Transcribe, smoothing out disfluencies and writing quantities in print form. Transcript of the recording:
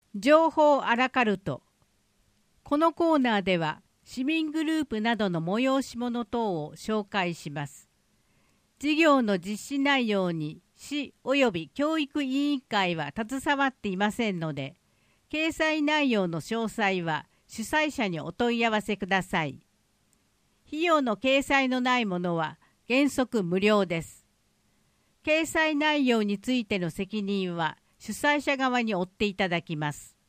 情報アラカルト。このコーナーでは市民グループなどの催し物等を紹介します。事業の実施内容に市及び教育委員会は携わっていませんので、掲載内容の詳細は主催者にお問い合わせください。費用の掲載のないものは原則無料です。掲載内容についての責任は主催者側に負っていただきます。